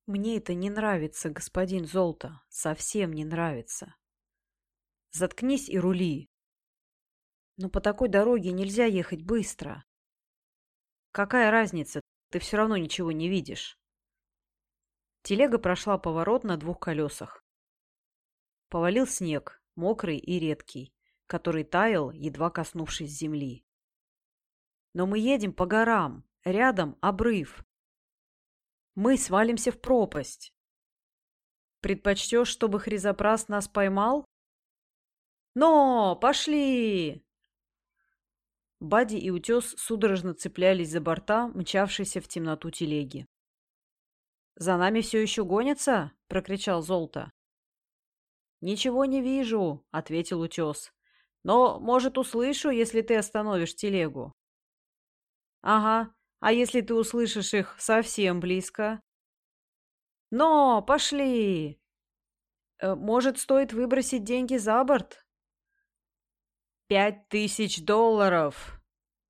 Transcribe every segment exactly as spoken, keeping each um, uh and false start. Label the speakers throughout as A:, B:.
A: Мне это не нравится, господин Золото, совсем не нравится. Заткнись и рули. Но по такой дороге нельзя ехать быстро. Какая разница, ты все равно ничего не видишь. Телега прошла поворот на двух колесах. Повалил снег, мокрый и редкий, который таял, едва коснувшись земли. Но мы едем по горам, рядом обрыв. Мы свалимся в пропасть. Предпочтешь, чтобы Хризопрас нас поймал? Но, пошли! Бадди и Утес судорожно цеплялись за борта, мчавшейся в темноту телеги. «За нами все еще гонятся?» — прокричал Золото. «Ничего не вижу», — ответил Утес. «Но, может, услышу, если ты остановишь телегу». «Ага, а если ты услышишь их совсем близко?» «Но, пошли!» э, «Может, стоит выбросить деньги за борт?» «Пять тысяч долларов!»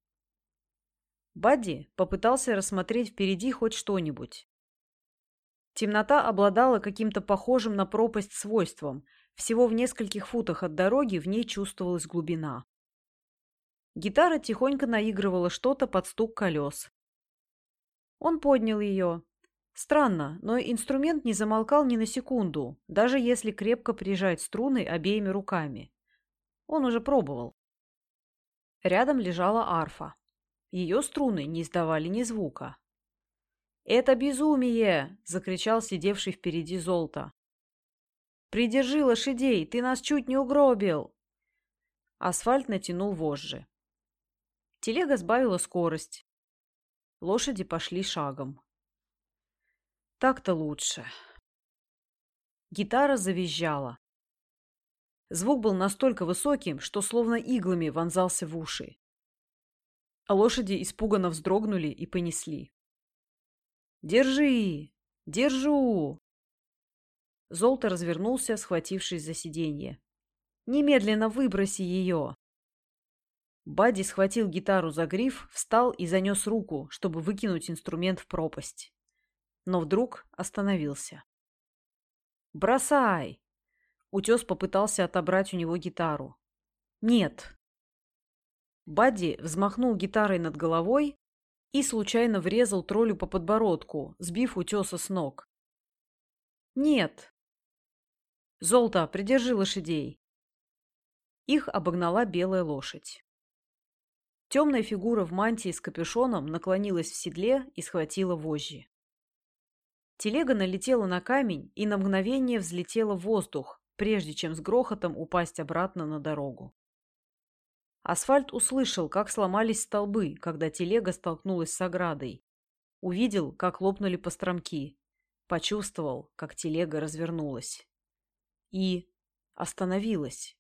A: Бадди попытался рассмотреть впереди хоть что-нибудь. Темнота обладала каким-то похожим на пропасть свойством. Всего в нескольких футах от дороги в ней чувствовалась глубина. Гитара тихонько наигрывала что-то под стук колес. Он поднял ее. Странно, но инструмент не замолкал ни на секунду, даже если крепко прижать струны обеими руками. Он уже пробовал. Рядом лежала арфа. Ее струны не издавали ни звука. «Это безумие!» — закричал сидевший впереди Золото. «Придержи лошадей, ты нас чуть не угробил!» Асфальт натянул вожжи. Телега сбавила скорость. Лошади пошли шагом. Так-то лучше. Гитара завизжала. Звук был настолько высоким, что словно иглами вонзался в уши. А лошади испуганно вздрогнули и понесли. «Держи! Держу!» Золото развернулся, схватившись за сиденье. «Немедленно выброси ее!» Бадди схватил гитару за гриф, встал и занес руку, чтобы выкинуть инструмент в пропасть. Но вдруг остановился. «Бросай!» Утес попытался отобрать у него гитару. «Нет!» Бадди взмахнул гитарой над головой и случайно врезал троллю по подбородку, сбив Утеса с ног. «Нет!» «Золото, придержи лошадей!» Их обогнала белая лошадь. Темная фигура в мантии с капюшоном наклонилась в седле и схватила вожжи. Телега налетела на камень и на мгновение взлетела в воздух, прежде чем с грохотом упасть обратно на дорогу. Асфальт услышал, как сломались столбы, когда телега столкнулась с оградой. Увидел, как лопнули постромки. Почувствовал, как телега развернулась. И остановилась.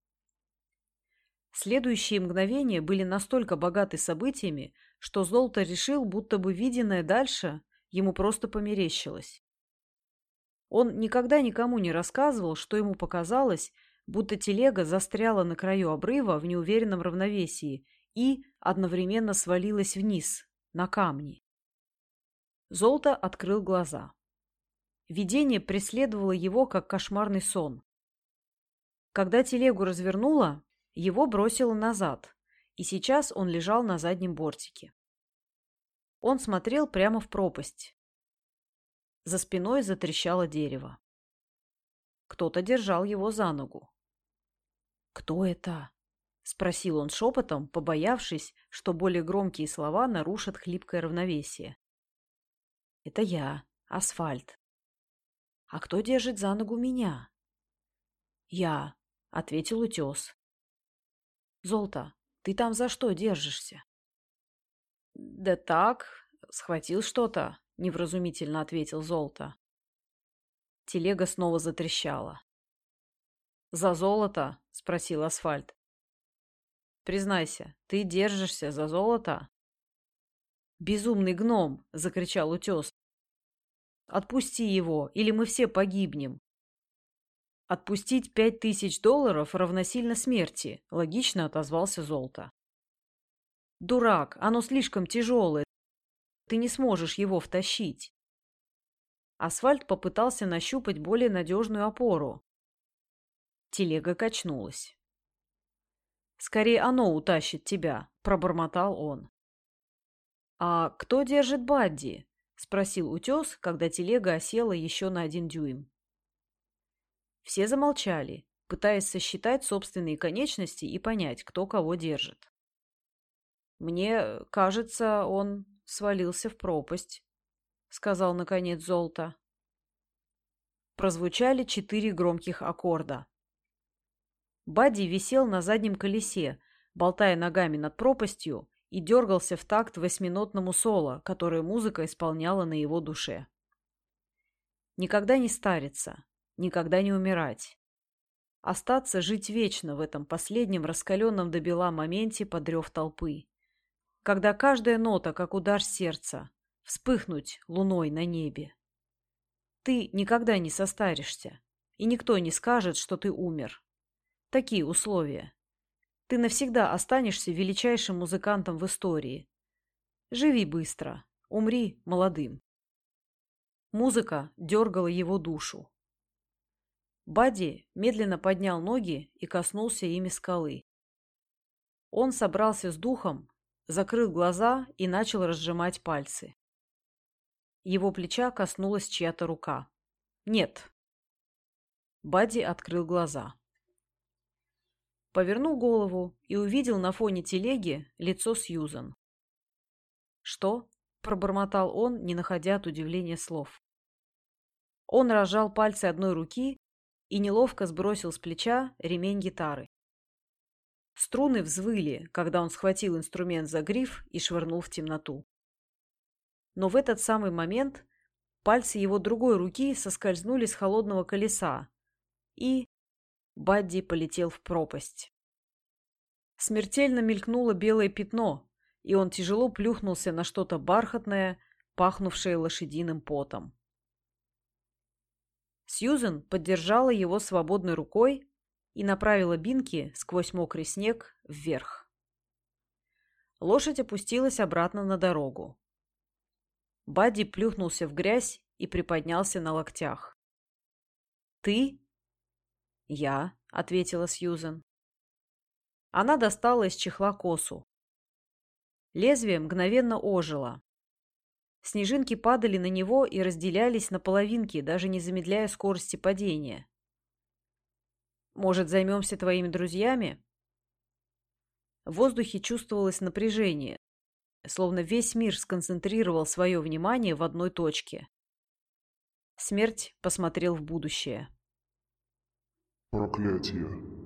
A: Следующие мгновения были настолько богаты событиями, что Золото решил, будто бы виденное дальше ему просто померещилось. Он никогда никому не рассказывал, что ему показалось, будто телега застряла на краю обрыва в неуверенном равновесии и одновременно свалилась вниз, на камни. Золото открыл глаза. Видение преследовало его, как кошмарный сон. Когда телегу развернуло, его бросило назад, и сейчас он лежал на заднем бортике. Он смотрел прямо в пропасть. За спиной затрещало дерево. Кто-то держал его за ногу. «Кто это?» — спросил он шепотом, побоявшись, что более громкие слова нарушат хлипкое равновесие. «Это я, Асфальт. А кто держит за ногу меня?» «Я», — ответил Утес. «Золото, ты там за что держишься?» «Да так, схватил что-то», — невразумительно ответил Золото. Телега снова затрещала. «За золото?» — спросил Асфальт. «Признайся, ты держишься за золото?» «Безумный гном!» — закричал Утес. «Отпусти его, или мы все погибнем!» «Отпустить пять тысяч долларов равносильно смерти», — логично отозвался Золото. «Дурак, оно слишком тяжелое. Ты не сможешь его втащить». Асфальт попытался нащупать более надежную опору. Телега качнулась. «Скорее оно утащит тебя», — пробормотал он. «А кто держит Бадди?» — спросил утес, когда телега осела еще на один дюйм. Все замолчали, пытаясь сосчитать собственные конечности и понять, кто кого держит. «Мне кажется, он свалился в пропасть», — сказал наконец Золото. Прозвучали четыре громких аккорда. Бадди висел на заднем колесе, болтая ногами над пропастью, и дергался в такт восьминотному соло, которое музыка исполняла на его душе. Никогда не стариться, никогда не умирать. Остаться жить вечно в этом последнем раскаленном до бела моменте под рев толпы. Когда каждая нота, как удар сердца, вспыхнуть луной на небе. Ты никогда не состаришься, и никто не скажет, что ты умер. Такие условия. Ты навсегда останешься величайшим музыкантом в истории. Живи быстро, умри молодым. Музыка дергала его душу. Бадди медленно поднял ноги и коснулся ими скалы. Он собрался с духом, закрыл глаза и начал разжимать пальцы. Его плеча коснулась чья-то рука. «Нет». Бадди открыл глаза. Повернул голову и увидел на фоне телеги лицо Сьюзан. «Что?» — пробормотал он, не находя от удивления слов. Он разжал пальцы одной руки и неловко сбросил с плеча ремень гитары. Струны взвыли, когда он схватил инструмент за гриф и швырнул в темноту. Но в этот самый момент пальцы его другой руки соскользнули с холодного колеса, и Бадди полетел в пропасть. Смертельно мелькнуло белое пятно, и он тяжело плюхнулся на что-то бархатное, пахнувшее лошадиным потом. Сьюзен поддержала его свободной рукой и направила бинки сквозь мокрый снег вверх. Лошадь опустилась обратно на дорогу. Бадди плюхнулся в грязь и приподнялся на локтях. «Ты?» «Я», — ответила Сьюзен. Она достала из чехла косу. Лезвие мгновенно ожило. Снежинки падали на него и разделялись на половинки, даже не замедляя скорости падения. «Может, займемся твоими друзьями?» В воздухе чувствовалось напряжение, словно весь мир сконцентрировал свое внимание в одной точке. Смерть посмотрел в будущее.
B: Проклятие.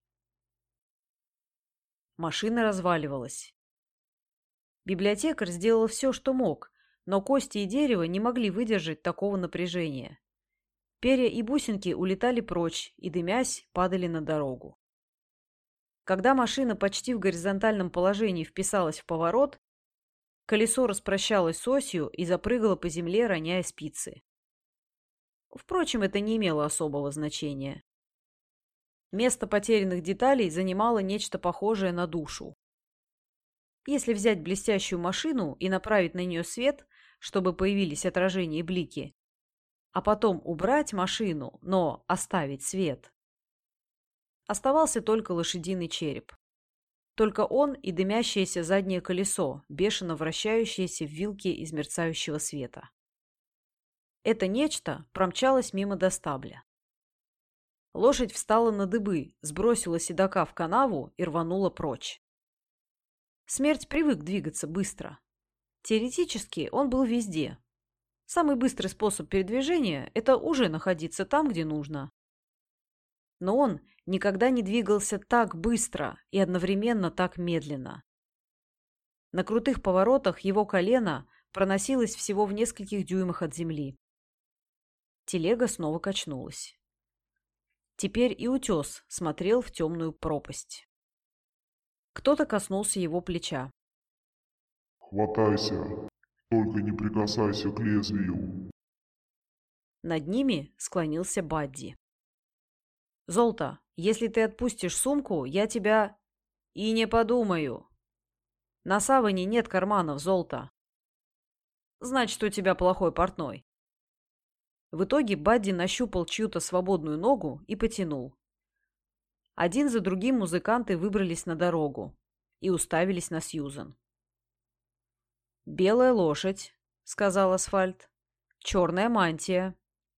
A: Машина разваливалась. Библиотекарь сделал все, что мог, но кости и дерево не могли выдержать такого напряжения. Перья и бусинки улетали прочь и, дымясь, падали на дорогу. Когда машина почти в горизонтальном положении вписалась в поворот, колесо распрощалось с осью и запрыгало по земле, роняя спицы. Впрочем, это не имело особого значения. Место потерянных деталей занимало нечто похожее на душу. Если взять блестящую машину и направить на нее свет, чтобы появились отражения и блики, а потом убрать машину, но оставить свет, оставался только лошадиный череп. Только он и дымящееся заднее колесо, бешено вращающееся в вилке из мерцающего света. Это нечто промчалось мимо до стабля. Лошадь встала на дыбы, сбросила седока в канаву и рванула прочь. Смерть привык двигаться быстро. Теоретически он был везде. Самый быстрый способ передвижения – это уже находиться там, где нужно. Но он никогда не двигался так быстро и одновременно так медленно. На крутых поворотах его колено проносилось всего в нескольких дюймах от земли. Телега снова качнулась. Теперь и утес смотрел в темную пропасть. Кто-то коснулся его плеча.
B: Хватайся, только не прикасайся к лезвию.
A: Над ними склонился Бадди. «Золото, если ты отпустишь сумку, я тебя...» «И не подумаю. На саване нет карманов, Золото. Значит, у тебя плохой портной». В итоге Бадди нащупал чью-то свободную ногу и потянул. Один за другим музыканты выбрались на дорогу и уставились на Сьюзан. «Белая лошадь», — сказал Асфальт. «Черная мантия.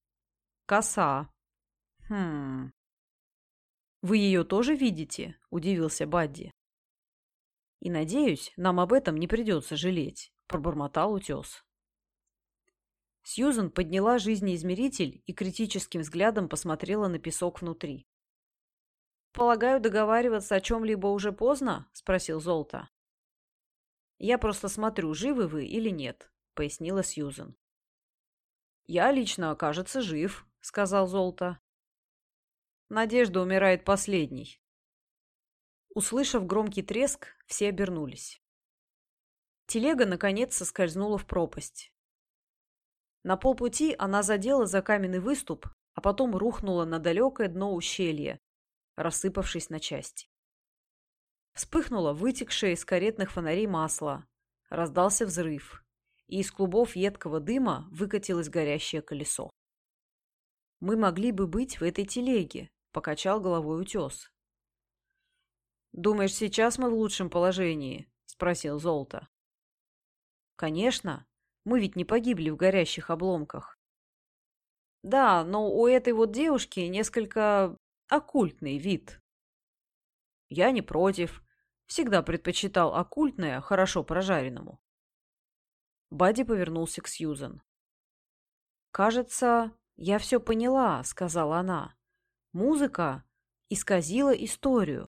A: Коса. Хм. Вы ее тоже видите?» — удивился Бадди. «И, надеюсь, нам об этом не придется жалеть», — пробормотал утес. Сьюзан подняла жизнеизмеритель и критическим взглядом посмотрела на песок внутри. «Полагаю, договариваться о чем-либо уже поздно?» — спросил Золото. «Я просто смотрю, живы вы или нет», — пояснила Сьюзан. «Я лично, кажется, жив», — сказал Золото. «Надежда умирает последней». Услышав громкий треск, все обернулись. Телега, наконец, соскользнула в пропасть. На полпути она задела за каменный выступ, а потом рухнула на далекое дно ущелья, рассыпавшись на части. Вспыхнуло вытекшее из каретных фонарей масло, раздался взрыв, и из клубов едкого дыма выкатилось горящее колесо. «Мы могли бы быть в этой телеге», — покачал головой утес. «Думаешь, сейчас мы в лучшем положении?» — спросил Золото. «Конечно, мы ведь не погибли в горящих обломках». «Да, но у этой вот девушки несколько оккультный вид». «Я не против. Всегда предпочитал оккультное хорошо прожаренному». Бадди повернулся к Сьюзан. «Кажется, я все поняла», — сказала она. «Музыка исказила историю.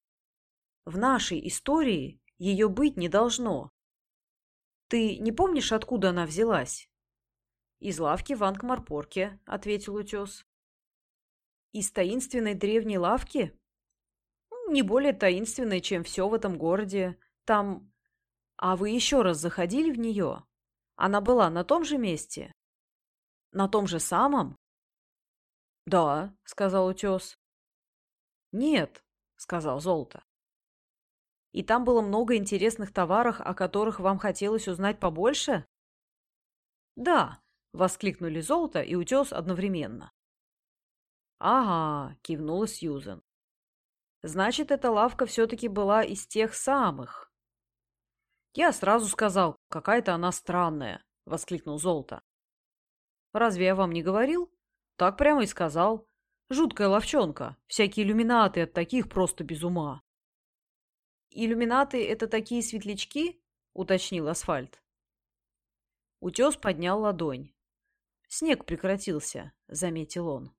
A: В нашей истории ее быть не должно. Ты не помнишь, откуда она взялась?» «Из лавки в Анкмарпорке», — ответил утес. «Из таинственной древней лавки?» «Не более таинственной, чем все в этом городе. Там... А вы еще раз заходили в нее? Она была на том же месте?» «На том же самом?» «Да», — сказал утес. «Нет», — сказал Золото. «И там было много интересных товаров, о которых вам хотелось узнать побольше?» «Да», — воскликнули Золото и утес одновременно. «Ага», — кивнула Сьюзан. «Значит, эта лавка все-таки была из тех самых». «Я сразу сказал, какая-то она странная», — воскликнул Золото. «Разве я вам не говорил?» «Так прямо и сказал. Жуткая ловчонка. Всякие иллюминаты от таких просто без ума». «Иллюминаты — это такие светлячки?» — уточнил Асфальт. Утес поднял ладонь. «Снег прекратился», — заметил он.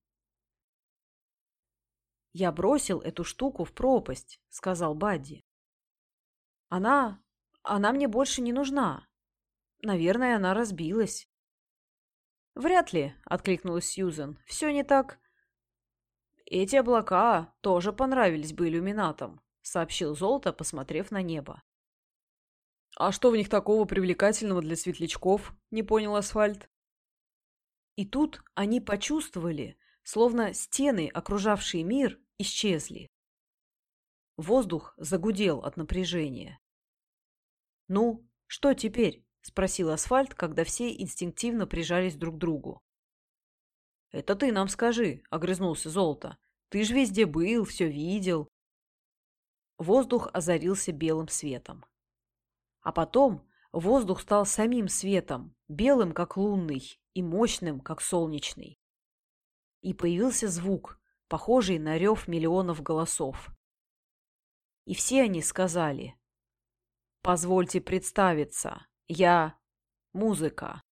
A: «Я бросил эту штуку в пропасть», — сказал Бадди. «Она... она мне больше не нужна. Наверное, она разбилась». «Вряд ли», — откликнулась Сьюзан. «Все не так...» «Эти облака тоже понравились бы иллюминатам», — сообщил Золото, посмотрев на небо. «А что в них такого привлекательного для светлячков?» — не понял Асфальт. И тут они почувствовали, словно стены, окружавшие мир, исчезли. Воздух загудел от напряжения. «Ну, что теперь?» — спросил Асфальт, когда все инстинктивно прижались друг к другу. «Это ты нам скажи», — огрызнулся Золото. «Ты ж везде был, все видел». Воздух озарился белым светом. А потом воздух стал самим светом, белым, как лунный, и мощным, как солнечный. И появился звук, похожий на рев миллионов голосов. И все они сказали: «Позвольте представиться, я музыка».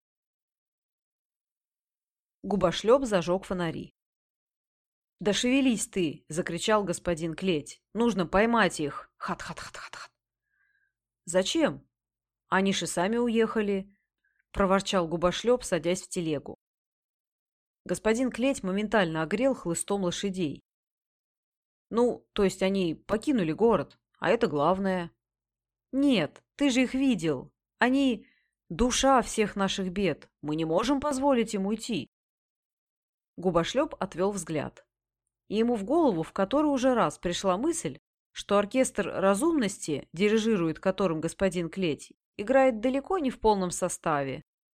A: Губошлеп зажег фонари. «Да шевелись ты!» — закричал господин Клеть. «Нужно поймать их! Хат-хат-хат-хат-хат!» «Зачем? Они ж и сами уехали!» — проворчал Губошлеп, садясь в телегу. Господин Клеть моментально огрел хлыстом лошадей. «Ну, то есть они покинули город, а это главное». «Нет, ты же их видел! Они — душа всех наших бед! Мы не можем позволить им уйти!» Губошлеп отвел взгляд. И ему в голову в который уже раз пришла мысль, что оркестр разумности, дирижирует которым господин Клеть, играет далеко не в полном составе.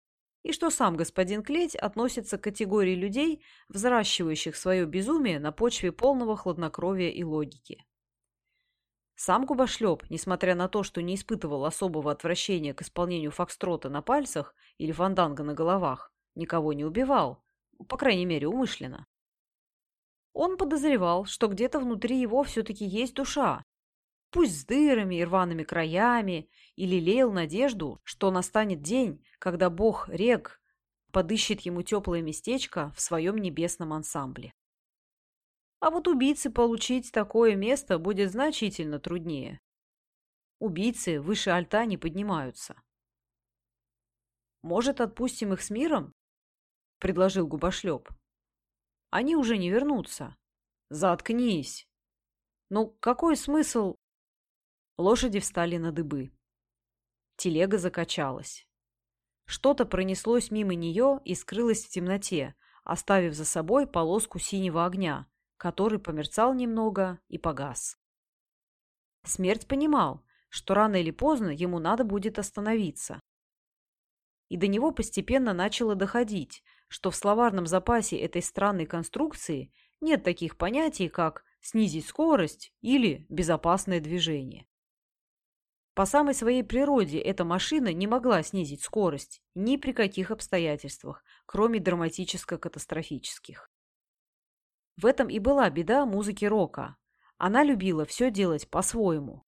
A: и что сам господин Клеть относится к категории людей, взращивающих свое безумие на почве полного хладнокровия и логики. Сам губошлеп, несмотря на то, что не испытывал особого отвращения к исполнению фокстрота на пальцах или фанданго на головах, никого не убивал, по крайней мере умышленно. Он подозревал, что где-то внутри его все-таки есть душа, пусть с дырами и рваными краями, и лелеял надежду, что настанет день, когда бог Рег подыщет ему теплое местечко в своем небесном ансамбле. А вот убийце получить такое место будет значительно труднее. Убийцы выше альта не поднимаются. «Может, отпустим их с миром?» — предложил губошлеп. «Они уже не вернутся». «Заткнись!» «Ну, какой смысл?» Лошади встали на дыбы. Телега закачалась. Что-то пронеслось мимо нее и скрылось в темноте, оставив за собой полоску синего огня, который померцал немного и погас. Смерть понимал, что рано или поздно ему надо будет остановиться. И до него постепенно начало доходить, что в словарном запасе этой странной конструкции нет таких понятий, как снизить скорость или безопасное движение. По самой своей природе эта машина не могла снизить скорость ни при каких обстоятельствах, кроме драматическо-катастрофических. В этом и была беда музыки рока. Она любила все делать по-своему.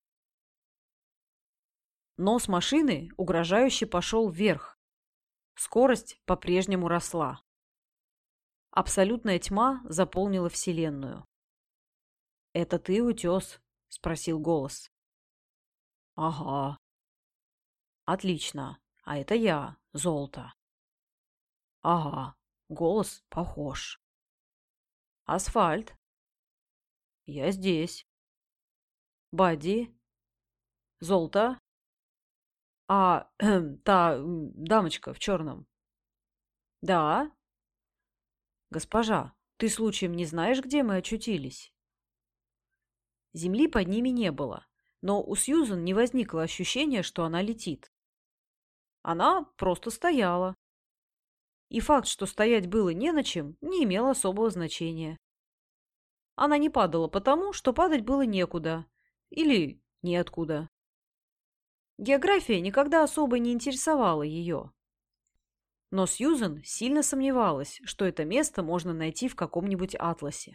A: Нос машины угрожающе пошел вверх. Скорость по-прежнему росла. Абсолютная тьма заполнила Вселенную. «Это ты, утес?» — спросил голос. «Ага». «Отлично. А это я, Золото». «Ага. Голос похож». «Асфальт». «Я здесь». «Бадди». «Золото». «А, эм, та м, дамочка в черном». «Да». «Госпожа, ты случаем не знаешь, где мы очутились?» Земли под ними не было, но у Сьюзен не возникло ощущения, что она летит. Она просто стояла. И факт, что стоять было не на чем, не имел особого значения. Она не падала потому, что падать было некуда или неоткуда. География никогда особо не интересовала ее. Но Сьюзен сильно сомневалась, что это место можно найти в каком-нибудь атласе.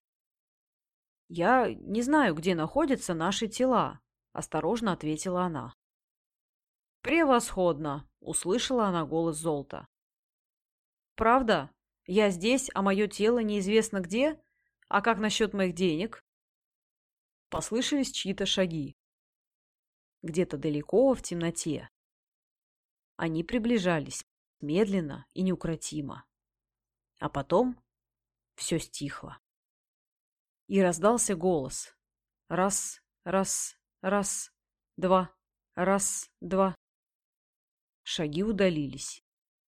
A: «Я не знаю, где находятся наши тела», — осторожно ответила она. «Превосходно!» — услышала она голос Золта. «Правда? Я здесь, а мое тело неизвестно где? А как насчет моих денег?» Послышались чьи-то шаги. Где-то далеко в темноте. Они приближались медленно и неукротимо. А потом все стихло. И раздался голос. Раз, раз, раз, два, раз, два. Шаги удалились.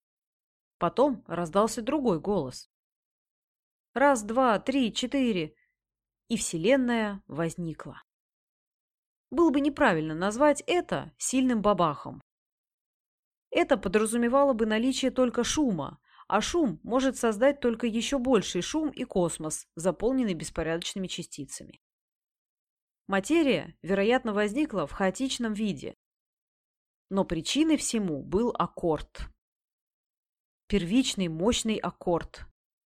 A: Потом раздался другой голос. Раз, два, три, четыре. И Вселенная возникла. Было бы неправильно назвать это сильным бабахом. Это подразумевало бы наличие только шума, а шум может создать только еще больший шум и космос, заполненный беспорядочными частицами. Материя, вероятно, возникла в хаотичном виде. Но причиной всему был аккорд. Первичный мощный аккорд.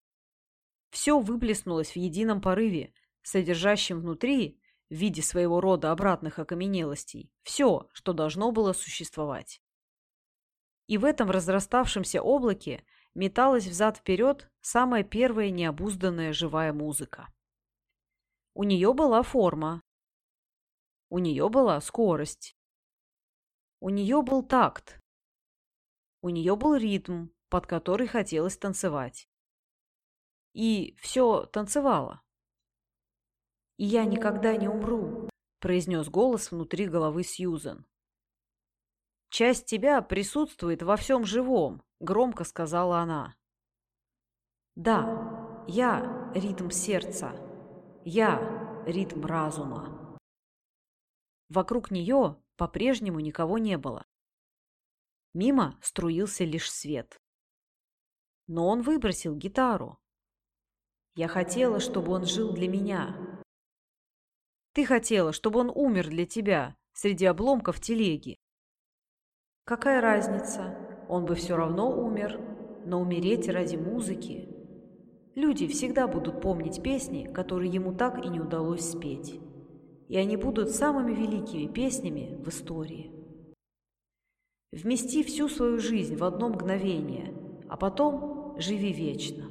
A: Все выплеснулось в едином порыве, содержащем внутри, в виде своего рода обратных окаменелостей, все, что должно было существовать. И в этом разраставшемся облаке металась взад-вперед самая первая необузданная живая музыка. У нее была форма. У нее была скорость. У нее был такт. У нее был ритм, под который хотелось танцевать. И все танцевало. «И я никогда не умру», — произнес голос внутри головы Сьюзен. «Часть тебя присутствует во всем живом», — громко сказала она. «Да, я — ритм сердца. Я — ритм разума». Вокруг нее по-прежнему никого не было. Мимо струился лишь свет. Но он выбросил гитару. Я хотела, чтобы он жил для меня. Ты хотела, чтобы он умер для тебя среди обломков телеги. Какая разница? Он бы все равно умер, но умереть ради музыки. Люди всегда будут помнить песни, которые ему так и не удалось спеть. И они будут самыми великими песнями в истории. Вмести всю свою жизнь в одно мгновение, а потом живи вечно.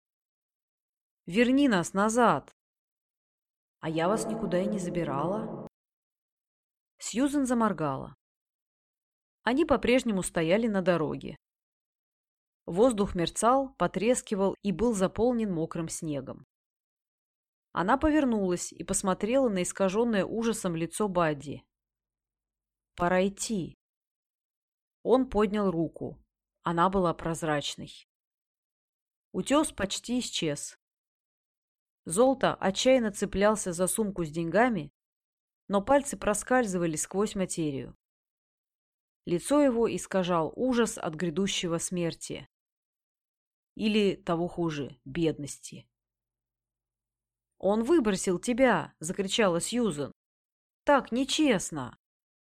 A: Верни нас назад. А я вас никуда и не забирала. Сьюзен заморгала. Они по-прежнему стояли на дороге. Воздух мерцал, потрескивал и был заполнен мокрым снегом. Она повернулась и посмотрела на искаженное ужасом лицо Бадди. «Пора идти». Он поднял руку. Она была прозрачной. Утес почти исчез. Золото отчаянно цеплялся за сумку с деньгами, но пальцы проскальзывали сквозь материю. Лицо его искажал ужас от грядущего смерти. Или, того хуже, бедности. «Он выбросил тебя!» — закричала Сьюзен. «Так нечестно!»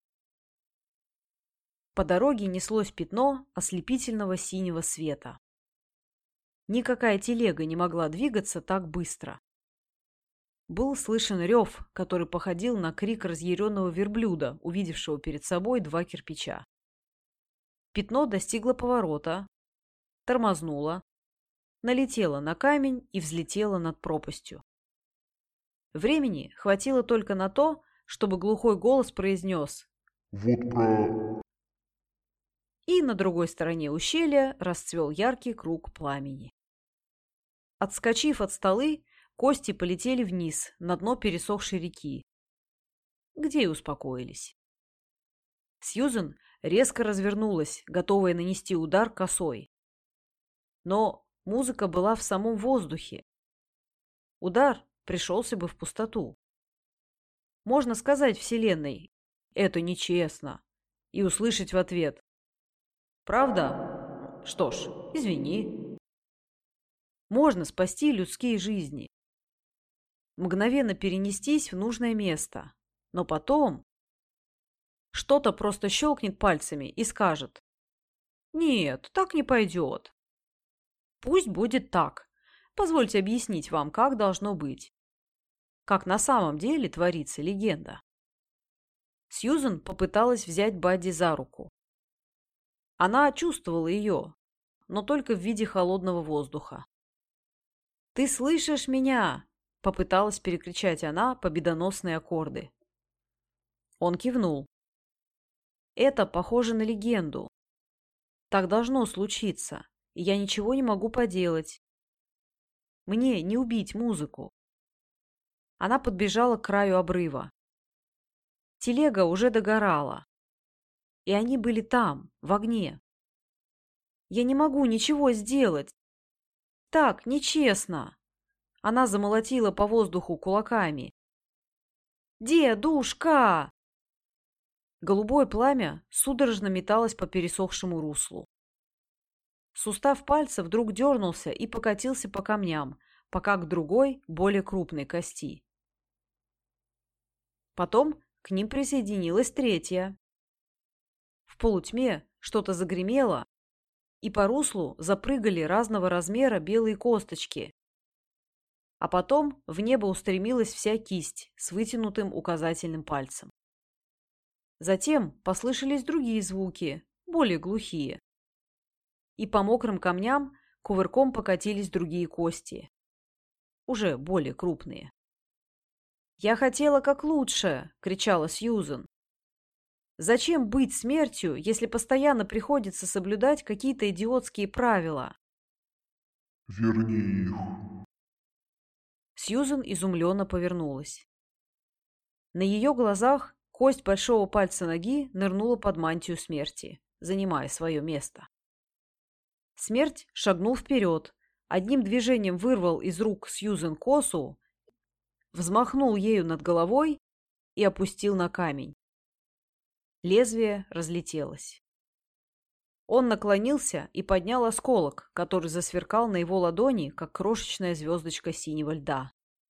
A: По дороге неслось пятно ослепительного синего света. Никакая телега не могла двигаться так быстро. Был слышен рев, который походил на крик разъяренного верблюда, увидевшего перед собой два кирпича. Пятно достигло поворота, тормознуло, налетело на камень и взлетело над пропастью. Времени хватило только на то, чтобы глухой голос произнес
B: Вот про...
A: И на другой стороне ущелья расцвел яркий круг пламени. Отскочив от столы, кости полетели вниз, на дно пересохшей реки, где и успокоились. Сьюзен резко развернулась, готовая нанести удар косой. Но музыка была в самом воздухе. Удар пришелся бы в пустоту. Можно сказать Вселенной «это нечестно» и услышать в ответ «Правда? Что ж, извини». Можно спасти людские жизни. Мгновенно перенестись в нужное место. Но потом что-то просто щелкнет пальцами и скажет «Нет, так не пойдет». Пусть будет так. Позвольте объяснить вам, как должно быть. Как на самом деле творится легенда. Сьюзен попыталась взять Бадди за руку. Она чувствовала ее, но только в виде холодного воздуха. «Ты слышишь меня?» — попыталась перекричать она победоносные аккорды. Он кивнул. «Это похоже на легенду. Так должно случиться, и я ничего не могу поделать. Мне не убить музыку». Она подбежала к краю обрыва. Телега уже догорала, и они были там, в огне. «Я не могу ничего сделать. Так нечестно!» Она замолотила по воздуху кулаками. «Дедушка!» Голубое пламя судорожно металось по пересохшему руслу. Сустав пальца вдруг дернулся и покатился по камням, пока к другой, более крупной кости. Потом к ним присоединилась третья. В полутьме что-то загремело, и по руслу запрыгали разного размера белые косточки. А потом в небо устремилась вся кисть с вытянутым указательным пальцем. Затем послышались другие звуки, более глухие. И по мокрым камням кувырком покатились другие кости, уже более крупные. «Я хотела как лучше!» — кричала Сьюзен. «Зачем быть смертью, если постоянно приходится соблюдать какие-то идиотские правила?»
B: Верни их.
A: Сьюзен изумленно повернулась. На ее глазах кость большого пальца ноги нырнула под мантию смерти, занимая свое место. Смерть шагнул вперед, одним движением вырвал из рук Сьюзен косу, взмахнул ею над головой и опустил на камень. Лезвие разлетелось. Он наклонился и поднял осколок, который засверкал на его ладони, как крошечная звездочка синего льда.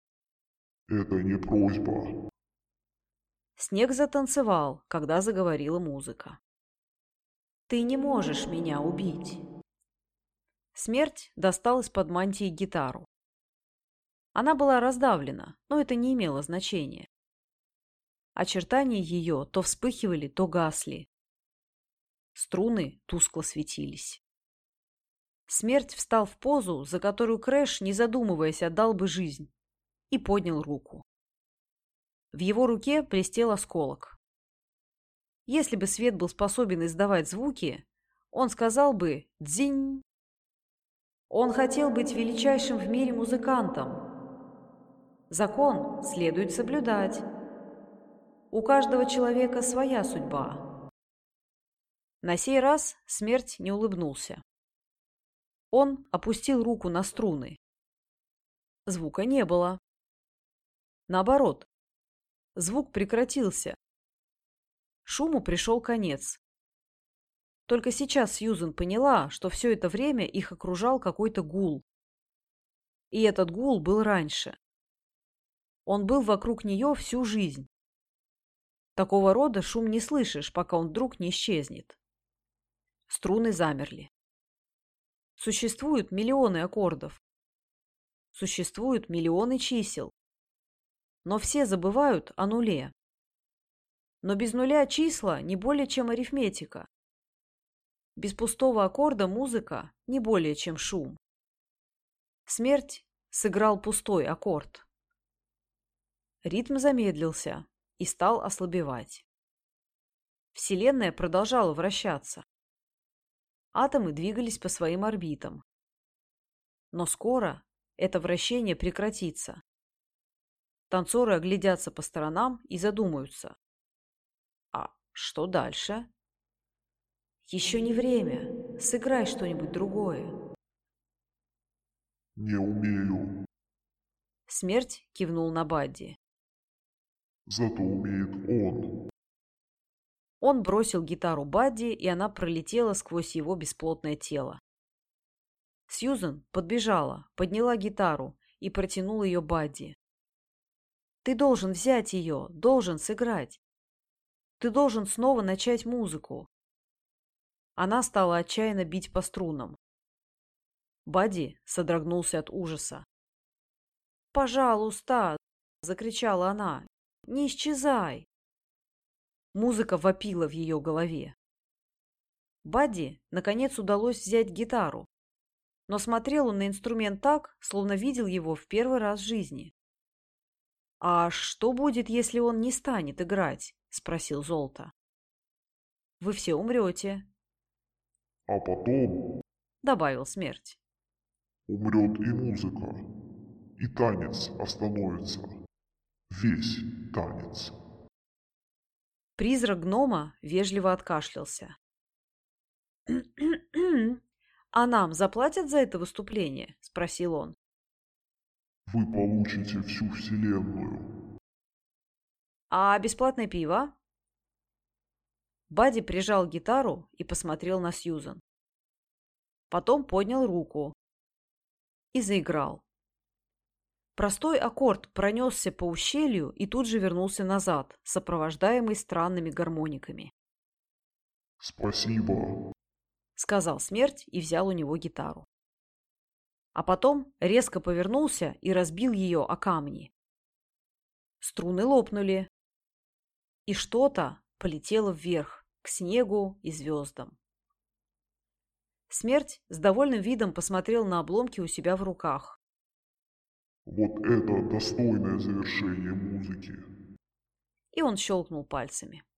B: Это не просьба.
A: Снег затанцевал, когда заговорила музыка. «Ты не можешь меня убить». Смерть достал из-под мантии гитару. Она была раздавлена, но это не имело значения. Очертания ее то вспыхивали, то гасли. Струны тускло светились. Смерть встал в позу, за которую Крэш, не задумываясь, отдал бы жизнь, и поднял руку. В его руке блестел осколок. Если бы свет был способен издавать звуки, он сказал бы «дзинь». Он хотел быть величайшим в мире музыкантом. Закон следует соблюдать. У каждого человека своя судьба. На сей раз смерть не улыбнулся. Он опустил руку на струны. Звука не было. Наоборот, звук прекратился. Шуму пришел конец. Только сейчас Сьюзен поняла, что все это время их окружал какой-то гул. И этот гул был раньше. Он был вокруг нее всю жизнь. Такого рода шум не слышишь, пока он вдруг не исчезнет. Струны замерли. Существуют миллионы аккордов. Существуют миллионы чисел. Но все забывают о нуле. Но без нуля числа не более чем арифметика. Без пустого аккорда музыка не более чем шум. Смерть сыграл пустой аккорд. Ритм замедлился и стал ослабевать. Вселенная продолжала вращаться. Атомы двигались по своим орбитам. Но скоро это вращение прекратится. Танцоры оглядятся по сторонам и задумаются. А что дальше? Еще не время. Сыграй что-нибудь другое.
B: Не умею.
A: Смерть кивнул на Бадди.
B: Зато умеет он.
A: Он бросил гитару Бадди, и она пролетела сквозь его бесплотное тело. Сьюзен подбежала, подняла гитару и протянула ее Бадди. «Ты должен взять ее, должен сыграть. Ты должен снова начать музыку». Она стала отчаянно бить по струнам. Бадди содрогнулся от ужаса. «Пожалуйста!» — закричала она. «Не исчезай!» Музыка вопила в ее голове. Бадди, наконец, удалось взять гитару, но смотрел он на инструмент так, словно видел его в первый раз в жизни. «А что будет, если он не станет играть?» — спросил Золото. «Вы все умрете»,
B: А потом
A: — добавил Смерть.
B: умрет и музыка, и танец остановится. Весь танец.
A: Призрак гнома вежливо откашлялся. «А нам заплатят за это выступление?» — спросил он.
B: Вы получите всю вселенную.
A: «А бесплатное пиво?» Бадди прижал гитару и посмотрел на Сьюзен. Потом поднял руку и заиграл. Простой аккорд пронесся по ущелью и тут же вернулся назад, сопровождаемый странными гармониками.
B: Спасибо.
A: — сказал Смерть и взял у него гитару. А потом резко повернулся и разбил ее о камни. Струны лопнули, и что-то полетело вверх, к снегу и звездам. Смерть с довольным видом посмотрел на обломки у себя в руках.
B: Вот это достойное завершение музыки.
A: И он щелкнул пальцами.